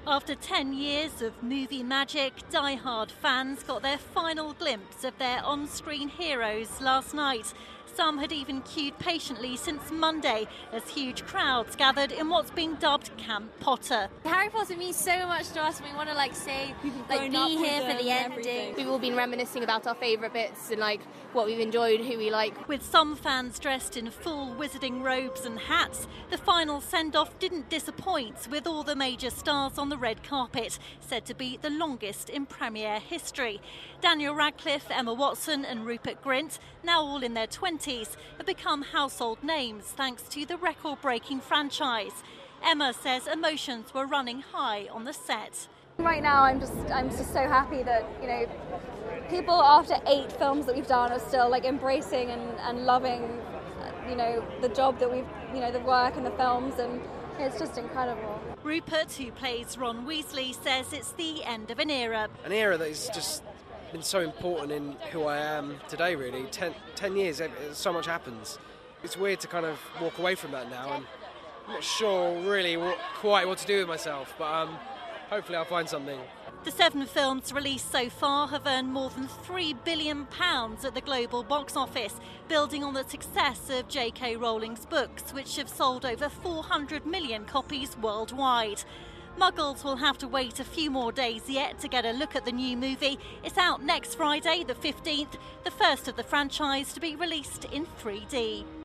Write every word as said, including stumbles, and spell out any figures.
After ten years of movie magic, die-hard fans got their final glimpse of their on-screen heroes last night. Some had even queued patiently since Monday as huge crowds gathered in what's being dubbed Camp Potter. Harry Potter means so much to us. We want to like say, like be here for the ending. We've all been reminiscing about our favourite bits and like what we've enjoyed, who we like. With some fans dressed in full wizarding robes and hats, the final send-off didn't disappoint, with all the major stars on the red carpet, said to be the longest in premiere history. Daniel Radcliffe, Emma Watson and Rupert Grint, now all in their twenties, have become household names thanks to the record-breaking franchise. Emma says emotions were running high on the set. Right now I'm just I'm just so happy that, you know, people after eight films that we've done are still like embracing and, and loving, you know, the job that we've, you know, the work and the films, and it's just incredible. Rupert, who plays Ron Weasley, says it's the end of an era. An era that has just been so important in who I am today, really. Ten, ten years, so much happens. It's weird to kind of walk away from that now, and I'm not sure really what, quite what to do with myself, but um, hopefully I'll find something. The seven films released so far have earned more than three billion pounds at the global box office, building on the success of J K Rowling's books, which have sold over four hundred million copies worldwide. Muggles will have to wait a few more days yet to get a look at the new movie. It's out next Friday, the fifteenth, the first of the franchise to be released in three D.